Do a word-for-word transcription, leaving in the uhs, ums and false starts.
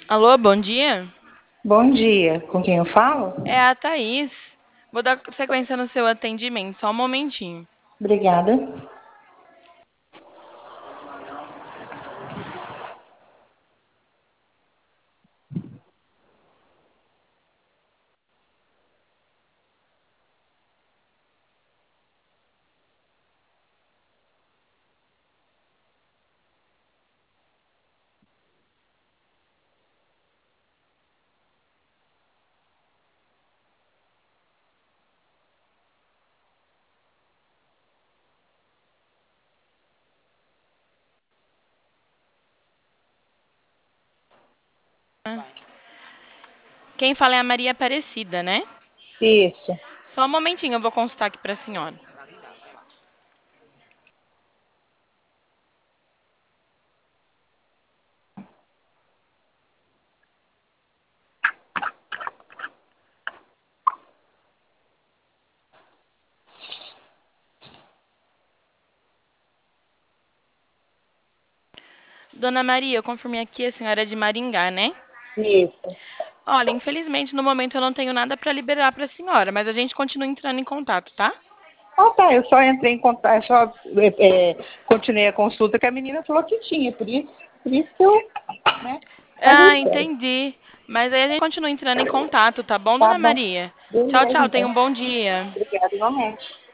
Alô, bom dia. Bom dia, com quem eu falo? É a Thaís. Vou dar sequência no seu atendimento, só um momentinho. Obrigada. Quem fala é a Maria Aparecida, né? Isso. Só um momentinho, eu vou consultar aqui para a senhora. Dona Maria, eu confirmei aqui, a senhora é de Maringá, né? Isso. Olha, infelizmente no momento eu não tenho nada para liberar para a senhora, mas a gente continua entrando em contato, tá? Ah, tá, eu só entrei em contato, só é, é, continuei a consulta que a menina falou que tinha, por isso, por isso que eu, né, Ah, aguentei. entendi. Mas aí a gente continua entrando em contato, tá bom, Tá Dona bom. Maria? Tchau, Beleza, tchau, tenha então. um bom dia. Obrigada, igualmente.